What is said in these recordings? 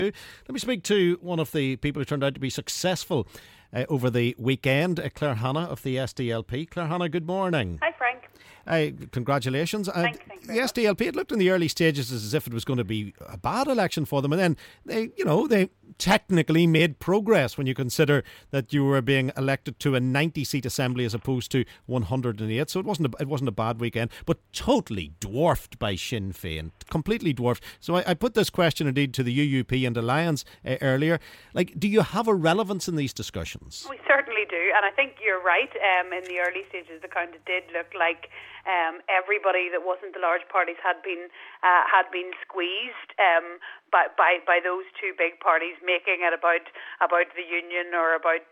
Let me speak to one of the people who turned out to be successful over the weekend, Claire Hanna of the SDLP. Claire Hanna, good morning. Hi, Frank. Congratulations. Thanks the SDLP, it looked in the early stages as if it was going to be a bad election for them, and then they technically made progress when you consider that you were being elected to a 90-seat assembly as opposed to 108. So it wasn't a bad weekend, but totally dwarfed by Sinn Féin, completely dwarfed. So I put this question indeed to the UUP and Alliance earlier. Do you have a relevance in these discussions? We certainly do, and I think you're right. In the early stages, the kind of did look like everybody that wasn't the large parties had been squeezed by those two big parties, making it about the union or about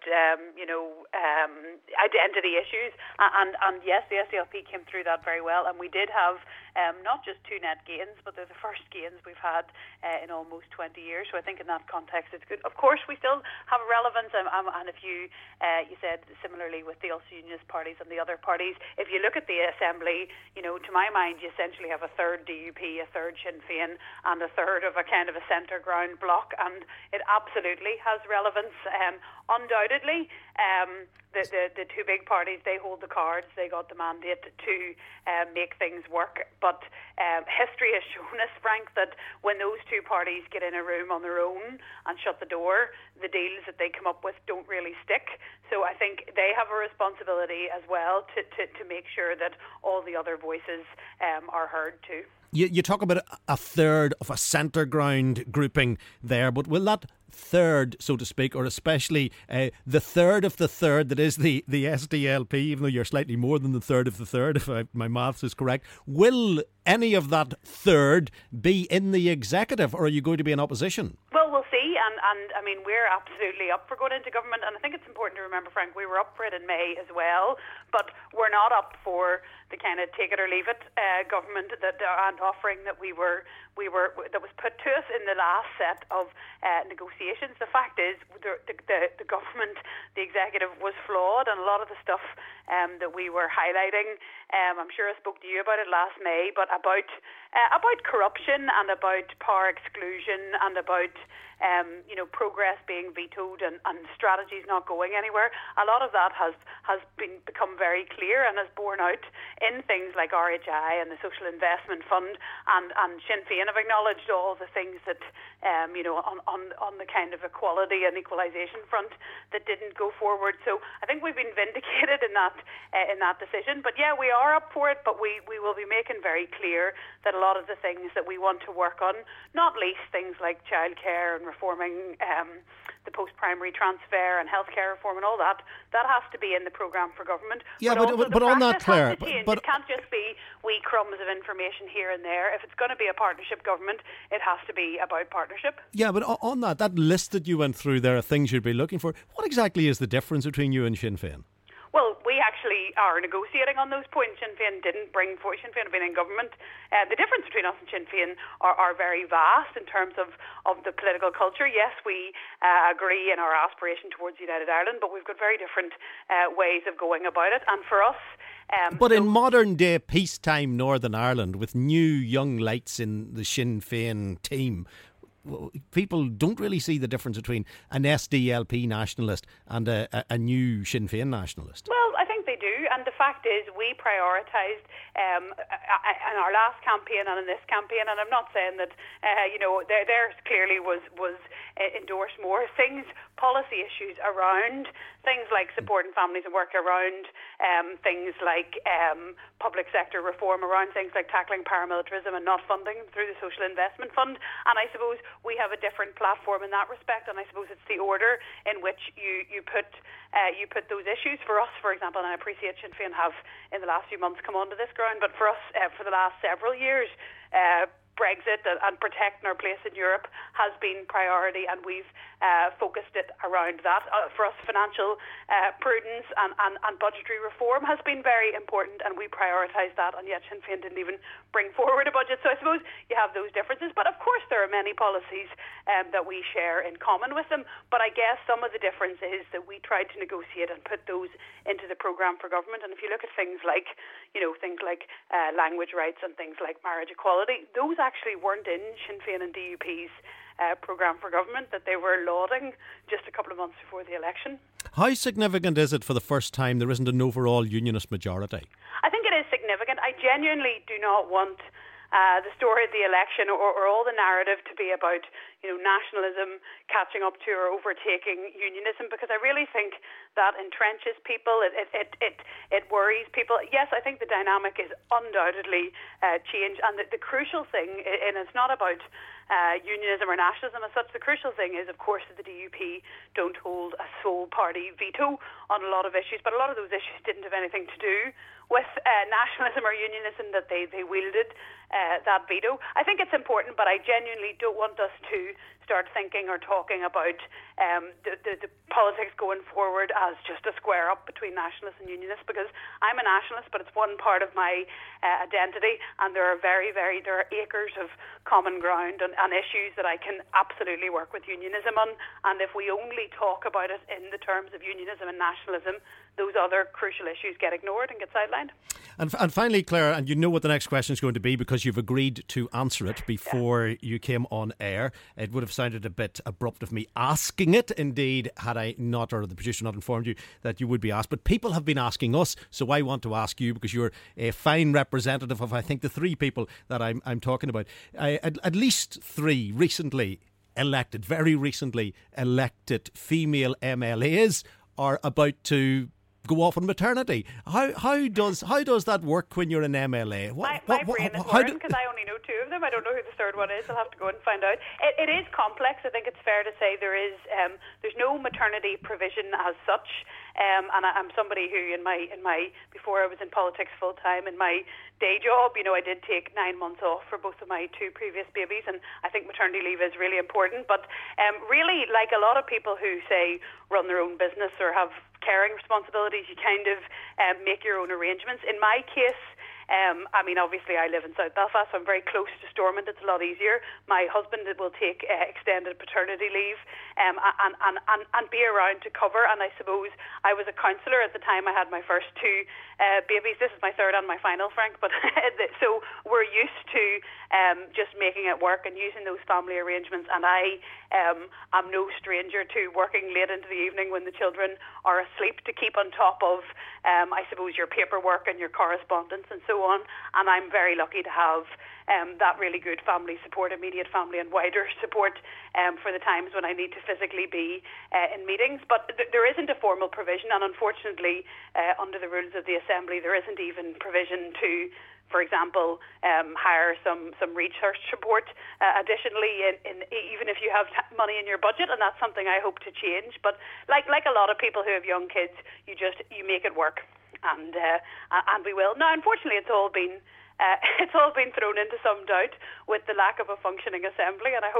identity issues. And yes, the SDLP came through that very well, and we did have not just two net gains, but they're the first gains we've had in almost 20 years. So I think in that context it's good. Of course, we still have relevance, and if you said similarly with the Ulster Unionist parties and the other parties, if you look at the Assembly, to my mind, you essentially have a third DUP, a third Sinn Féin, and a third of a kind of a centre ground bloc, and it absolutely has relevance. Undoubtedly, the two big parties, they hold the cards, they got the mandate to make things work, but history has shown us, Frank, that when those two parties get in a room on their own and shut the door, the deals that they come up with don't really stick. So I think they have a responsibility as well to make sure that all the other voices are heard too. You talk about a third of a centre ground grouping there, but will that third, so to speak, or especially the third of the third that is the SDLP, even though you're slightly more than the third of the third, if my maths is correct, will any of that third be in the executive, or are you going to be in opposition? Well, we'll see, and I mean, we're absolutely up for going into government, and I think it's important to remember, Frank, we were up for it in May as well, but we're not up for the kind of take it or leave it government and offering that that was put to us in the last set of negotiations. The fact is, the government, the executive, was flawed, and a lot of the stuff that we were highlighting, I'm sure I spoke to you about it last May, but about corruption and about power exclusion and about progress being vetoed and strategies not going anywhere. A lot of that has become very clear and has borne out in things like RHI and the Social Investment Fund, and Sinn Féin have acknowledged all the things that on the kind of equality and equalisation front that didn't go forward. So I think we've been vindicated in that decision. But yeah, we are up for it, but we will be making very clear that a lot of the things that we want to work on, not least things like childcare and reforming the post-primary transfer and healthcare reform and all that has to be in the programme for government. Yeah, but on that, Claire, but it can't just be wee crumbs of information here and there. If it's going to be a partnership government, it has to be about partnership. Yeah, but on that list that you went through there of things you'd be looking for, what exactly is the difference between you and Sinn Féin? Well, we actually are negotiating on those points. Sinn Féin didn't bring forward. Sinn Féin have been in government. The difference between us and Sinn Féin are very vast in terms of the political culture. Yes, we agree in our aspiration towards United Ireland, but we've got very different ways of going about it. And for us... but in modern day peacetime Northern Ireland, with new young lights in the Sinn Féin team, people don't really see the difference between an SDLP nationalist and a new Sinn Féin nationalist. Well, I think they do, and the fact is we prioritised in our last campaign and in this campaign, and I'm not saying that theirs clearly was endorsed more things, policy issues around things like supporting families and work, around things like public sector reform, around things like tackling paramilitarism and not funding through the Social Investment Fund. And I suppose we have a different platform in that respect, and I suppose it's the order in which you put those issues. For us, for example, and I appreciate Sinn Féin have in the last few months come onto this ground, but for us, for the last several years, Brexit and protecting our place in Europe has been priority, and we've focused it around that. For us, financial prudence and budgetary reform has been very important, and we prioritised that, and yet Sinn Féin didn't even bring forward a budget. So I suppose you have those differences, but of course there are many policies that we share in common with them, but I guess some of the difference is that we tried to negotiate and put those into the programme for government. And if you look at things like language rights and things like marriage equality, those actually weren't in Sinn Féin and DUP's programme for government that they were lauding just a couple of months before the election. How significant is it for the first time there isn't an overall unionist majority? I think it is significant. I genuinely do not want the story of the election or all the narrative to be about, nationalism catching up to or overtaking unionism, because I really think that entrenches people. It worries people. Yes, I think the dynamic is undoubtedly changed, and the crucial thing, and it's not about unionism or nationalism as such. The crucial thing is, of course, that the DUP don't hold a sole party veto on a lot of issues, but a lot of those issues didn't have anything to do with nationalism or unionism, that they wielded that veto. I think it's important, but I genuinely don't want us to start thinking or talking about the politics going forward as just a square up between nationalists and unionists, because I'm a nationalist, but it's one part of my identity, and there are there are acres of common ground and issues that I can absolutely work with unionism on, and if we only talk about it in the terms of unionism and nationalism, those other crucial issues get ignored and get sidelined. And finally, Claire, and you know what the next question is going to be because you've agreed to answer it before you came on air. It would have sounded a bit abrupt of me asking it, indeed, had I not, or the producer not informed you that you would be asked. But people have been asking us, so I want to ask you, because you're a fine representative of, I think, the three people that I'm talking about. At least three very recently elected female MLAs are about to go off on maternity. How does that work when you're an MLA? My brain is whirring because I only know two of them. I don't know who the third one is. I'll have to go and find out. It is complex. I think it's fair to say there's no maternity provision as such. And I'm somebody who before I was in politics full time, in my day job, I did take 9 months off for both of my two previous babies, and I think maternity leave is really important. But really, like a lot of people who say run their own business or have caring responsibilities, you kind of make your own arrangements. In my case, obviously I live in South Belfast, so I'm very close to Stormont. It's a lot easier. My husband will take extended paternity leave and be around to cover. And I suppose I was a counsellor at the time I had my first two babies. This is my third and my final, Frank. But so we're used to just making it work and using those family arrangements. And I am no stranger to working late into the evening when the children are asleep to keep on top of, I suppose, your paperwork and your correspondence and so on. And I'm very lucky to have that really good family support, immediate family and wider support for the times when I need to physically be in meetings. But there isn't a formal provision, and unfortunately, under the rules of the Assembly, there isn't even provision to, for example, hire some research support additionally, even if you have money in your budget, and that's something I hope to change. But like a lot of people who have young kids, you make it work, and we will. Now, unfortunately, it's all been thrown into some doubt with the lack of a functioning Assembly, and I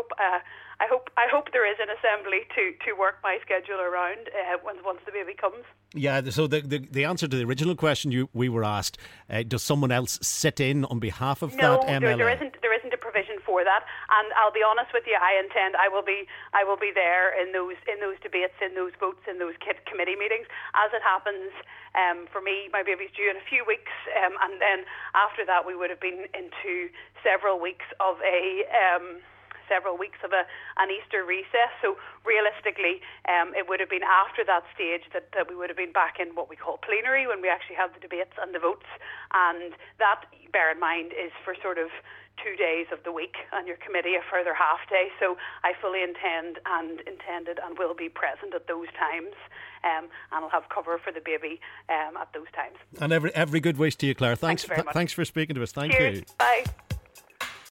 hope there is an Assembly to work my schedule around once the baby comes. Yeah, so the answer to the original question we were asked, does someone else sit in on behalf of that MLA? No, there isn't a provision for that, and I'll be honest with you, I will be there in those debates, in those votes, in those committee meetings. As it happens, for me, my baby's due in a few weeks, and then after that we would have been into several weeks of an Easter recess. So realistically, it would have been after that stage that we would have been back in what we call plenary, when we actually have the debates and the votes. And that, bear in mind, is for sort of 2 days of the week, and your committee a further half day. So I fully intended and will be present at those times, and I'll have cover for the baby at those times. And every good wish to you, Claire. Thanks very much. Thanks for speaking to us. Thank Cheers. you. Bye.